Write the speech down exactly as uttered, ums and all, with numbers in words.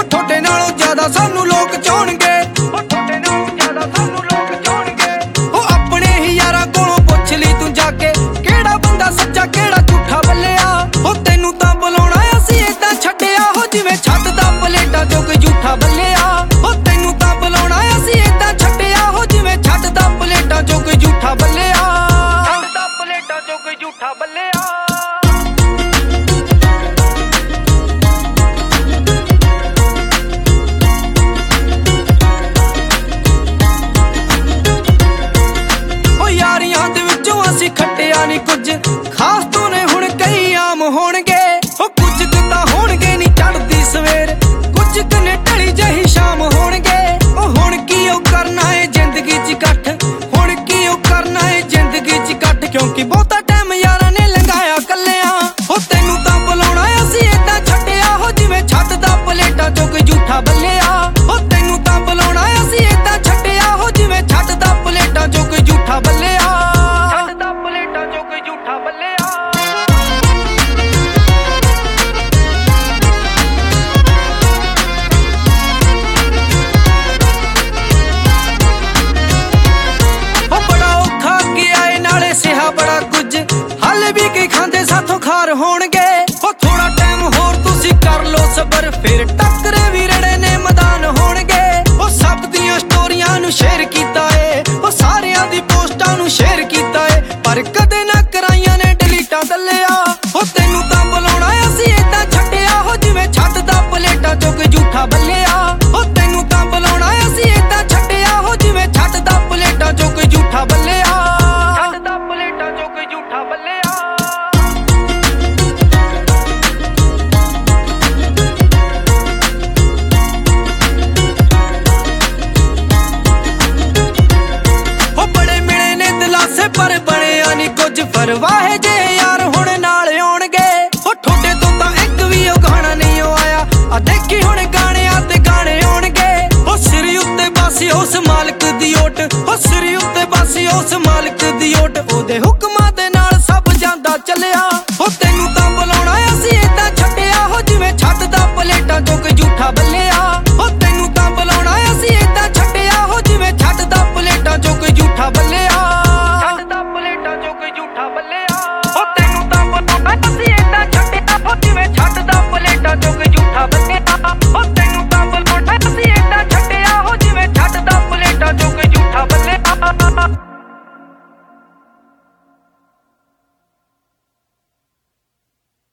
थोड़े नालों ज्यादा सानू लोग चाहणगे, थोड़े नालों ज्यादा सानू लोग चाहणगे। ओ अपने ही यारां कोलों पुछ ली तू जाके, केड़ा बंदा सच्चा केड़ा झूठा बल्लिया। ओ तैनू तां बुलाउणा असीं इदां छड्डिया, हो जिवें छड्डदा प्लेटां चों कोई झूठा बल्लिया। ओ तैनू तां बुलाउणा असीं इदां छड्डिया, हो जिवें छड्डदा प्लेटां चों कोई झूठा बल्लिया, छड्डदा प्लेटां चों कोई झूठा बल्लिया। खट्टिया नी कुछ खास तो ने हुण कई आम होणगे, ओ कुछ किता होणगे नी चढ़दी सवेर, कुछ कने ढली जही शाम होणगे। ओ हुण की ओ करना है जिंदगी च कट्ठ, हुण की ओ करना है जिंदगी च कट्ठ, क्योंकि बहुता टाइम यारां ने लंघाया कल्लियां। ओ तैनू तां बुलाउणा असीं इदां छड्डिया, हो जिवें छड्डदा प्लेटां चों कोई झूठा बल्लिया। ओ तैनू तां बुलाउणा असीं इदां छड्डिया, हो जिवें छड्डदा प्लेटां चों कोई झूठा बल्लिया। बड़ा कुछ हाले भी कई खांदे साथों खार होणगे, ओ थोड़ा टाइम होर तुसी कर लो सबर, फिर